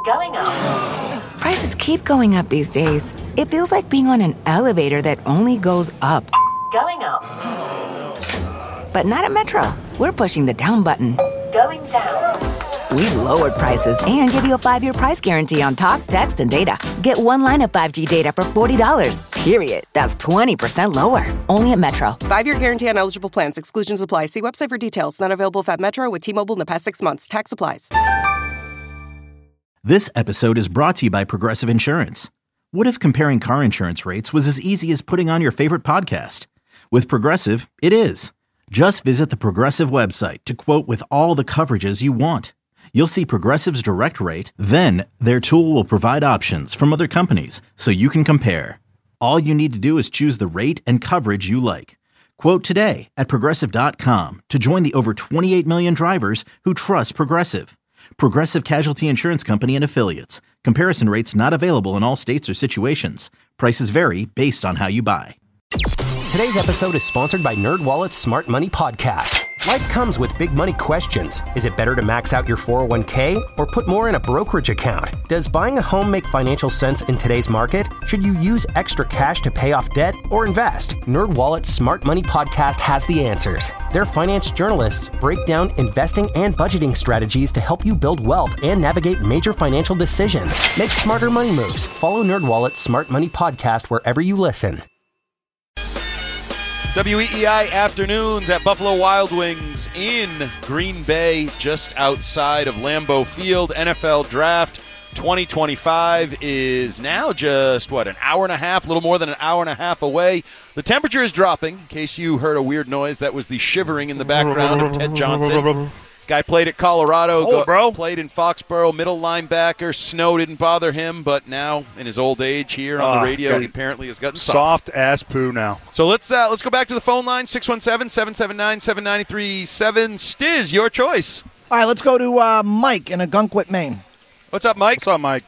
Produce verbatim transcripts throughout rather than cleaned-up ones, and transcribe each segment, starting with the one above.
Going up. Prices keep going up these days. It feels like being on an elevator that only goes up. Going up. But not at Metro. We're pushing the down button. Going down. We've lowered prices and give you a five-year price guarantee on talk, text, and data. Get one line of five G data for forty dollars. Period. That's twenty percent lower. Only at Metro. Five-year guarantee on eligible plans. Exclusions apply. See website for details. Not available at Metro with T-Mobile in the past six months. Tax applies. This episode is brought to you by Progressive Insurance. What if comparing car insurance rates was as easy as putting on your favorite podcast? With Progressive, it is. Just visit the Progressive website to quote with all the coverages you want. You'll see Progressive's direct rate, then their tool will provide options from other companies so you can compare. All you need to do is choose the rate and coverage you like. Quote today at Progressive dot com to join the over twenty-eight million drivers who trust Progressive. Progressive Casualty Insurance Company and Affiliates. Comparison rates not available in all states or situations. Prices vary based on how you buy. Today's episode is sponsored by NerdWallet's Smart Money Podcast. Life comes with big money questions. Is it better to max out your four oh one k or put more in a brokerage account? Does buying a home make financial sense in today's market? Should you use extra cash to pay off debt or invest? NerdWallet's Smart Money Podcast has the answers. Their finance journalists break down investing and budgeting strategies to help you build wealth and navigate major financial decisions. Make smarter money moves. Follow NerdWallet's Smart Money Podcast wherever you listen. W E E I Afternoons at Buffalo Wild Wings in Green Bay, just outside of Lambeau Field. N F L Draft twenty twenty-five is now just, what, an hour and a half, a little more than an hour and a half away. The temperature is dropping. In case you heard a weird noise, that was the shivering in the background of Ted Johnson. Guy played at Colorado, oh, go, bro. played in Foxborough, middle linebacker. Snow didn't bother him, but now in his old age here on uh, the radio, he apparently has gotten soft. Soft ass poo now. So let's uh, let's go back to the phone line, six one seven, seven seven nine, seven nine three seven. Stiz, your choice. All right, let's go to uh, Mike in Agunquit, Maine. What's up, Mike? What's up, Mike?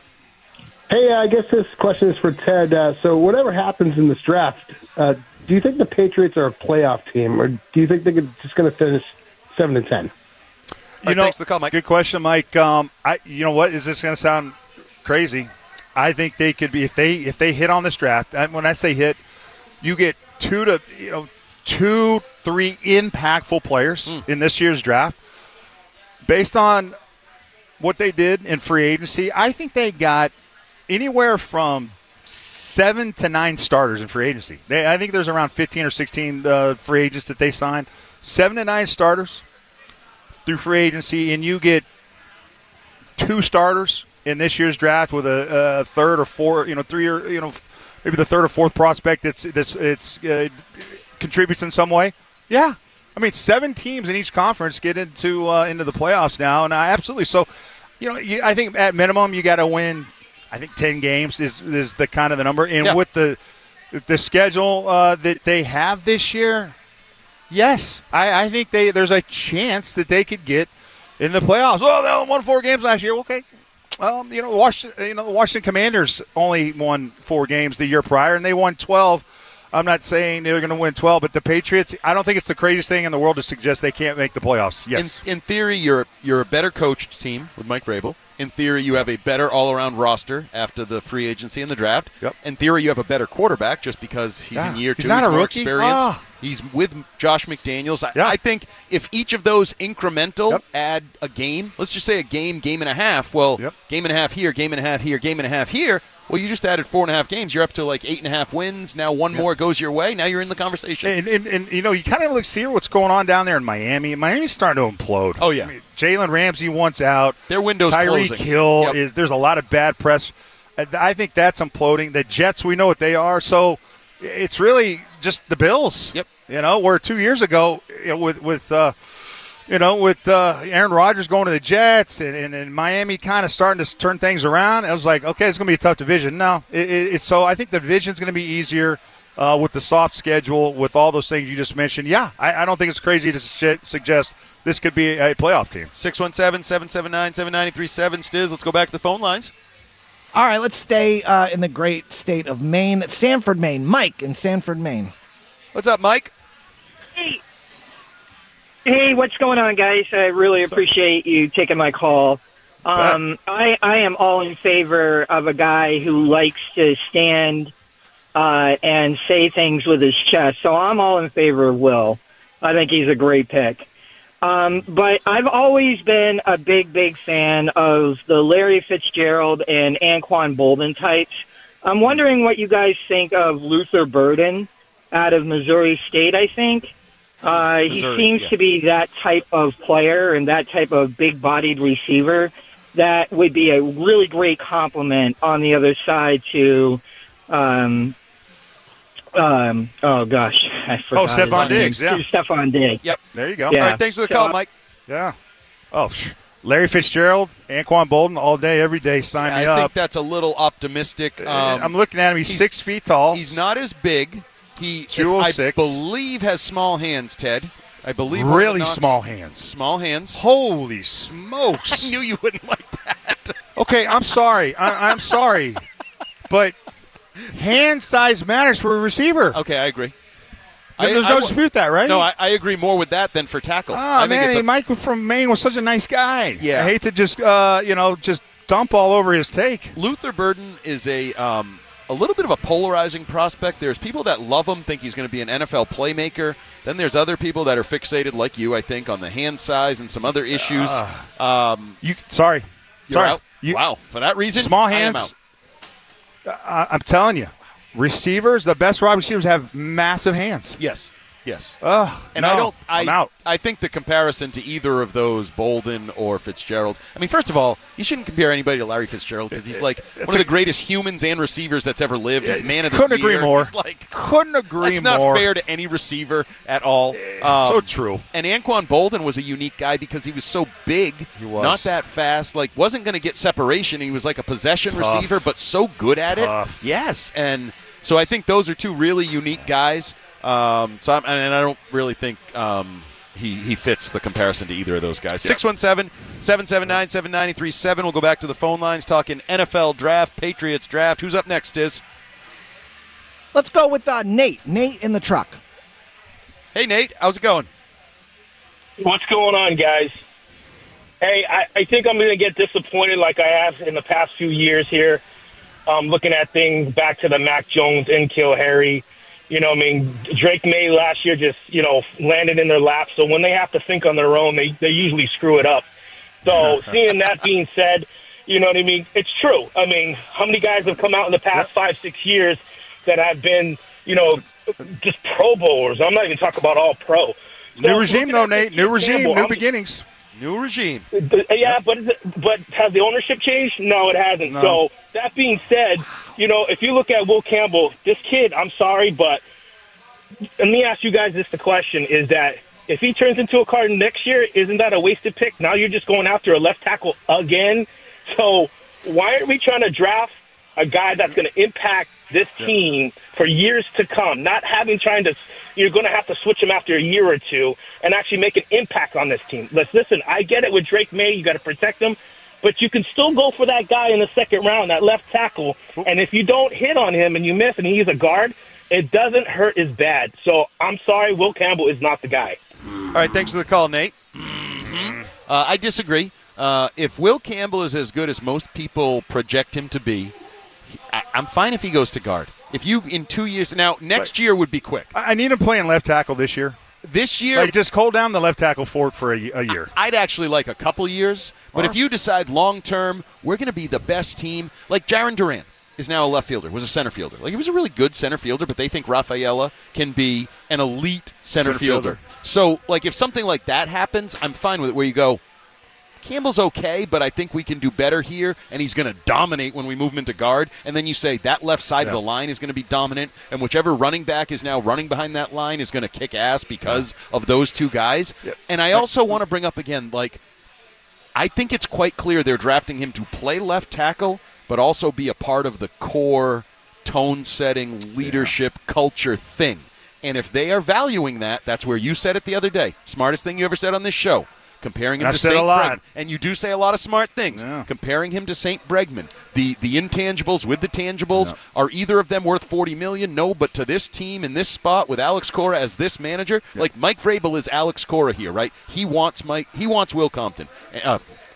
Hey, I guess this question is for Ted. Uh, so whatever happens in this draft, uh, do you think the Patriots are a playoff team, or do you think they're just going to finish seven and ten? You right, know, thanks for the call, Mike. Good question, Mike. Um, I, you know what? Is this going to sound crazy? I think they could be if they if they hit on this draft. And when I say hit, you get two to you know two, three impactful players mm. in this year's draft. Based on what they did in free agency, I think they got anywhere from seven to nine starters in free agency. They, I think there's around fifteen or sixteen uh, free agents that they signed. Seven to nine starters through free agency, and you get two starters in this year's draft with a, a third or four, you know, three or you know, maybe the third or fourth prospect that's that's it's uh, contributes in some way. Yeah, I mean, seven teams in each conference get into uh, into the playoffs now, and I absolutely so. You know, you, I think at minimum you got to win. I think ten games is is the kind of the number, and yeah. with the the schedule uh, that they have this year. Yes, I, I think they there's a chance that they could get in the playoffs. Well, they won four games last year. Okay, well, you know, Washington, you know, the Washington Commanders only won four games the year prior, and they won twelve. I'm not saying they're going to win twelve, but the Patriots, I don't think it's the craziest thing in the world to suggest they can't make the playoffs. Yes, in, in theory, you're you're a better coached team with Mike Vrabel. In theory, you have a better all-around roster after the free agency and the draft. Yep. In theory, you have a better quarterback just because he's yeah. in year two. He's not he's a more rookie. Experience. Ah. He's with Josh McDaniels. I, yeah. I think if each of those incremental yep. add a game, let's just say a game, game and a half. Well, yep. game and a half here, game and a half here, game and a half here. Well, you just added four and a half games. You're up to like eight and a half wins. Now one yep. more goes your way. Now you're in the conversation. And, and, and you know, you kind of look see what's going on down there in Miami. Miami's starting to implode. Oh, yeah. I mean, Jalen Ramsey wants out. Their window's Tyreek closing. Hill yep. is. There's a lot of bad press. I think that's imploding. The Jets, we know what they are. So it's really just the Bills. Yep. You know, where two years ago, you know, with with uh, you know with uh, Aaron Rodgers going to the Jets and, and, and Miami kind of starting to turn things around, I was like, okay, it's going to be a tough division. No, it, it, it's so I think the division's going to be easier uh, with the soft schedule, with all those things you just mentioned. Yeah, I, I don't think it's crazy to su- suggest this could be a playoff team. six one seven, seven seven nine, seven nine three seven. Stiz, let's go back to the phone lines. All right, let's stay uh, in the great state of Maine. Sanford, Maine. Mike in Sanford, Maine. What's up, Mike? Hey. Hey, what's going on, guys? I really What's appreciate up? you taking my call. Um, I, I am all in favor of a guy who likes to stand uh, and say things with his chest. So I'm all in favor of Will. I think he's a great pick. Um, but I've always been a big, big fan of the Larry Fitzgerald and Anquan Bolden types. I'm wondering what you guys think of Luther Burden out of Missouri State, I think. Uh, he Missouri, seems yeah. to be that type of player and that type of big-bodied receiver that would be a really great compliment on the other side to, um, um, oh, gosh, I forgot. Oh, Stephon his Diggs, name. yeah. Stephon Diggs. Yep. There you go. Yeah. All right, thanks for the So- call, Mike. Yeah. Oh, sh- Larry Fitzgerald, Anquan Bolden, all day, every day. Sign me I up. think that's a little optimistic. Um, I'm looking at him. He's, he's- six feet tall. He's not as big. He, if two oh I six. believe, has small hands, Ted. I believe Really Orthodox- small hands. Small hands. Holy smokes. I knew you wouldn't like that. Okay, I'm sorry. I, I'm sorry. But hand size matters for a receiver. Okay, I agree. There's I, no I, dispute that, right? No, I, I agree more with that than for tackle. Ah, I think man, it's a- Mike from Maine was such a nice guy. Yeah. I hate to just, uh, you know, just dump all over his take. Luther Burden is a um, a little bit of a polarizing prospect. There's people that love him, think he's going to be an N F L playmaker. Then there's other people that are fixated, like you, I think, on the hand size and some other issues. Um, You sorry, you're sorry. out. You, wow, for that reason, Small I am hands. out. I, I'm telling you, receivers, the best wide receivers have massive hands. Yes, yes. Ugh, And no, I don't. I, I'm out. I think the comparison to either of those, Bolden or Fitzgerald. I mean, first of all, you shouldn't compare anybody to Larry Fitzgerald because he's like one of the greatest humans and receivers that's ever lived. He's man of the Couldn't year. agree more. He's like, Couldn't agree that's not more. fair to any receiver at all. so Um, true. And Anquan Bolden was a unique guy because he was so big, He was. not that fast, like wasn't going to get separation. He was like a possession Tough. receiver, but so good at Tough. it. Yes, and so I think those are two really unique guys. Um, so I'm, and I don't really think um, he he fits the comparison to either of those guys. six one seven, seven seven nine, seven nine three seven. We'll go back to the phone lines talking N F L draft, Patriots draft. Who's up next, Tiz? Let's go with uh, Nate. Nate in the truck. Hey, Nate. How's it going? What's going on, guys? Hey, I, I think I'm going to get disappointed like I have in the past few years here. Um, looking at things back to the Mac Jones and Kill Harry. You know, I mean, Drake May last year just, you know, landed in their lap. So when they have to think on their own, they, they usually screw it up. So seeing that being said, you know what I mean? It's true. I mean, how many guys have come out in the past five, six years that have been, you know, just Pro Bowlers? I'm not even talking about all pro. New So regime, looking though, at this Nate. New Campbell, regime, new I'm- beginnings. New regime. Yeah, but is it, but has the ownership changed? No, it hasn't. No. So that being said, you know, if you look at Will Campbell, this kid, I'm sorry, but let me ask you guys this the question, is that if he turns into a Cardinal next year, isn't that a wasted pick? Now you're just going after a left tackle again. So why aren't we trying to draft a guy that's going to impact this team for years to come, not having trying to – you're going to have to switch him after a year or two and actually make an impact on this team. Let's listen, I get it with Drake May. You got to protect him. But you can still go for that guy in the second round, that left tackle. And if you don't hit on him and you miss and he's a guard, it doesn't hurt as bad. So I'm sorry, Will Campbell is not the guy. All right, thanks for the call, Nate. Mm-hmm. Uh, I disagree. Uh, if Will Campbell is as good as most people project him to be, I, I'm fine if he goes to guard. If you, in two years, now, next But- year would be quick. I I need him playing left tackle this year. This year, Like, just hold down the left tackle for for a, a year. I'd actually like a couple years. But if you decide long term, we're going to be the best team, like Jaron Duran is now a left fielder, was a center fielder. Like he was a really good center fielder, but they think Rafaela can be an elite center, Center fielder. fielder. So, like if something like that happens, I'm fine with it. Where you go, Campbell's okay, but I think we can do better here, and he's going to dominate when we move him into guard. And then you say that left side Yeah. of the line is going to be dominant, and whichever running back is now running behind that line is going to kick ass because of those two guys. Yeah. And I also want to bring up again, like, I think it's quite clear they're drafting him to play left tackle, but also be a part of the core tone-setting, leadership, culture thing. And if they are valuing that, that's where you said it the other day. Smartest thing you ever said on this show. Comparing him I've to said a Saint lot. Bregman. And you do say a lot of smart things. Yeah. Comparing him to Saint Bregman. The the intangibles with the tangibles. Are either of them worth forty million dollars? No, but to this team in this spot with Alex Cora as this manager, like Mike Vrabel is Alex Cora here, right? He wants Mike. He wants Will Compton. Uh,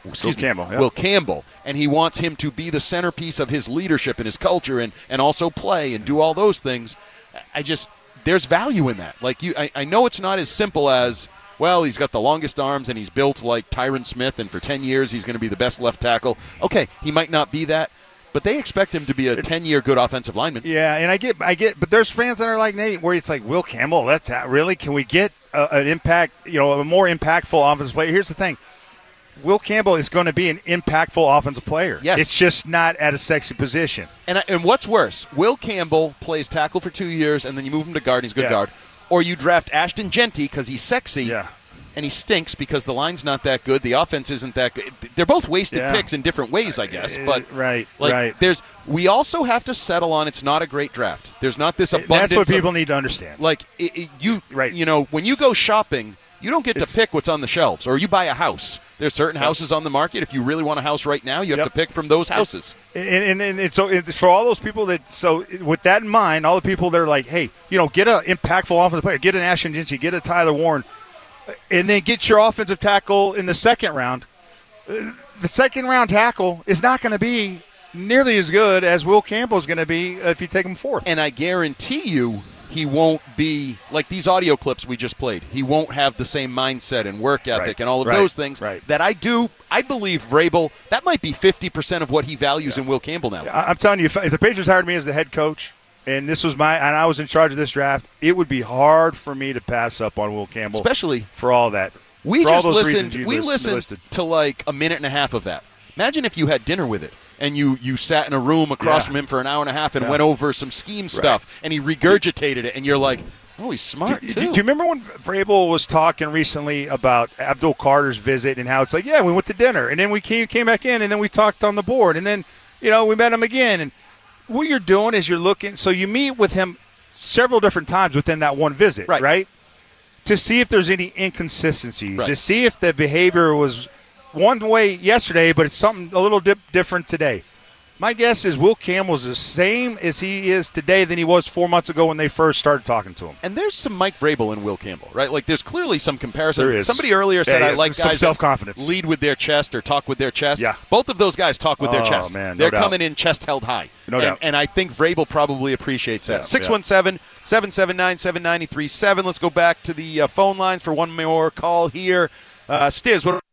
excuse Will me, Campbell, yeah. Will Campbell, and he wants him to be the centerpiece of his leadership and his culture, and, and also play and do all those things. I just there's value in that. Like you, I, I know it's not as simple as, well, he's got the longest arms and he's built like Tyron Smith, and for ten years he's going to be the best left tackle. Okay, he might not be that, but they expect him to be a ten-year good offensive lineman. Yeah, and I get, I get, but there's fans that are like Nate, where it's like, Will Campbell, that's really? Can we get a, an impact, you know, a more impactful offensive player? Here's the thing. Will Campbell is going to be an impactful offensive player. Yes. It's just not at a sexy position. And I- and what's worse, Will Campbell plays tackle for two years, and then you move him to guard, and he's a good Yeah. guard. Or you draft Ashton Genty because he's sexy, Yeah. and he stinks because the line's not that good, the offense isn't that good. They're both wasted Yeah. picks in different ways, I guess. But right, like, right. There's we also have to settle on it's not a great draft. There's not this abundance. That's what people of, need to understand. Like it, it, you, Right. you know, when you go shopping, you don't get It's- to pick what's on the shelves, or you buy a house. There's certain houses on the market. If you really want a house right now, you have Yep. to pick from those houses. And, and, and, and so it, for all those people that, so with that in mind, all the people that are like, hey, you know, get an impactful offensive player, get an Ashton Genty, get a Tyler Warren, and then get your offensive tackle in the second round. Uh, The second round tackle is not going to be nearly as good as Will Campbell is going to be if you take him fourth. And I guarantee you he won't be like these audio clips we just played. He won't have the same mindset and work ethic Right, and all of right, those things right. that I do. I believe Vrabel, that might be fifty percent of what he values in Will Campbell now. I- I'm telling you, if, if the Patriots hired me as the head coach, and this was my, and I was in charge of this draft, it would be hard for me to pass up on Will Campbell, Especially for all that. We for all just those listened. reasons you We list- listened listed. to like a minute and a half of that. Imagine if you had dinner with it and you you sat in a room across Yeah. from him for an hour and a half and Yeah. went over some scheme stuff, and he regurgitated it, and you're like, oh, he's smart Do, too. do, do you remember when Vrabel was talking recently about Abdul Carter's visit and how it's like, yeah, we went to dinner, and then we came, came back in, and then we talked on the board, and then, you know, we met him again. And what you're doing is you're looking – so you meet with him several different times within that one visit, Right. right? To see if there's any inconsistencies, Right. to see if the behavior was one way yesterday, but it's something a little dip, different today. My guess is Will Campbell's the same as he is today than he was four months ago when they first started talking to him. And there's some Mike Vrabel in Will Campbell, right? Like, there's clearly some comparison. There is. Somebody earlier said Yeah, I yeah, like some guys self-confidence. that lead with their chest or talk with their chest. Yeah. Both of those guys talk with their Oh, chest. man, no They're doubt. coming in chest held high. No and, doubt. And I think Vrabel probably appreciates that. Yeah, six one seven, seven seven nine, seven nine three seven. Let's go back to the uh, phone lines for one more call here. Uh, Stiz, what,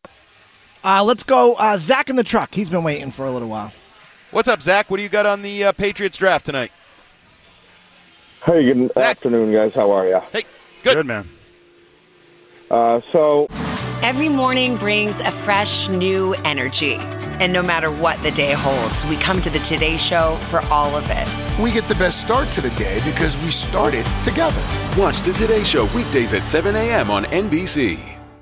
Uh, let's go uh, Zach in the truck. He's been waiting for a little while. what's up, Zach? What do you got on the uh, Patriots draft tonight? Hey, good Zach. afternoon, guys. How are you? Hey, good. Good, man. Uh, so, Every morning brings a fresh, new energy. And no matter what the day holds, we come to the Today Show for all of it. We get the best start to the day because we started together. Watch the Today Show weekdays at seven a.m. on N B C.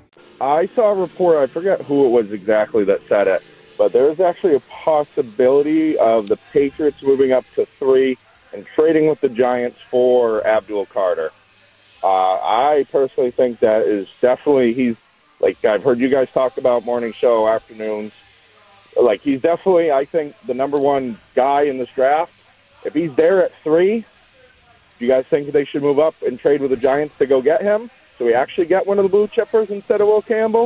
I saw a report, I forget who it was exactly that said it, but there is actually a possibility of the Patriots moving up to three and trading with the Giants for Abdul Carter. Uh, I personally think that is definitely, he's, like I've heard you guys talk about morning show, afternoons, like he's definitely, I think, the number one guy in this draft. If he's there at three, do you guys think they should move up and trade with the Giants to go get him? So we actually get one of the blue chippers instead of Will Campbell?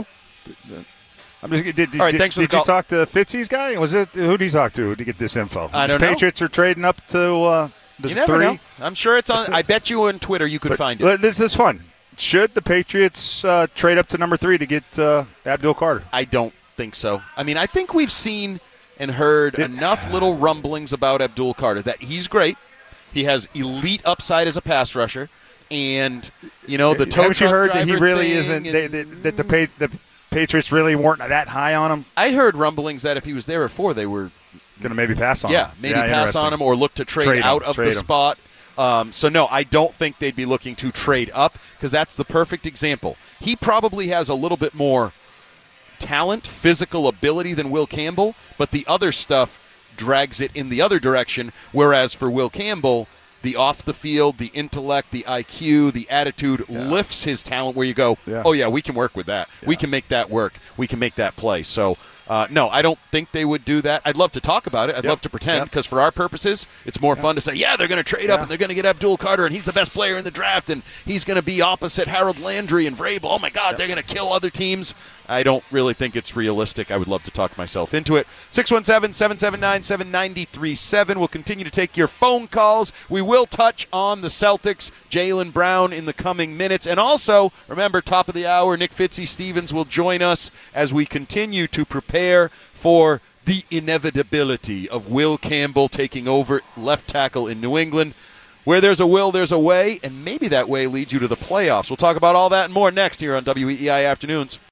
I'm just, did did, All right, did, thanks for did the you call. talk to Fitzy's guy? Was it who did you talk to to get this info? I don't the know. Patriots are trading up to uh, You never three. know. I'm sure it's on. That's it. I bet you on Twitter you could But- find it. but This is fun. Should the Patriots uh, trade up to number three to get uh, Abdul Carter? I don't think so. I mean, I think we've seen and heard enough little rumblings about Abdul Carter that he's great. He has elite upside as a pass rusher, and you know the tow Haven't you truck heard that he driver really thing isn't? and- They, that that the, pa- the Patriots really weren't that high on him. I heard rumblings that if he was there at four, they were going to maybe pass on yeah, him. maybe Yeah, pass interesting. on him or look to trade, Trade him, out of trade the him. spot. Um, so, no, I don't think they'd be looking to trade up because that's the perfect example. He probably has a little bit more talent, physical ability than Will Campbell, but the other stuff drags it in the other direction, whereas for Will Campbell, the off the field, the intellect, the I Q, the attitude lifts his talent where you go, Yeah. oh, yeah, we can work with that. We can make that work. We can make that play. So, uh, no, I don't think they would do that. I'd love to talk about it. I'd Yep. love to pretend Yep. because for our purposes, it's more fun to say, yeah, they're going to trade up Yeah. and they're going to get Abdul Carter and he's the best player in the draft and he's going to be opposite Harold Landry and Vrabel. Oh, my God, they're going to kill other teams. I don't really think it's realistic. I would love to talk myself into it. six one seven, seven seven nine, seven nine three seven. We'll continue to take your phone calls. We will touch on the Celtics, Jaylen Brown, in the coming minutes. And also, remember, top of the hour, Nick Fitzy-Stevens will join us as we continue to prepare for the inevitability of Will Campbell taking over left tackle in New England. Where there's a will, there's a way, and maybe that way leads you to the playoffs. We'll talk about all that and more next here on W E E I Afternoons.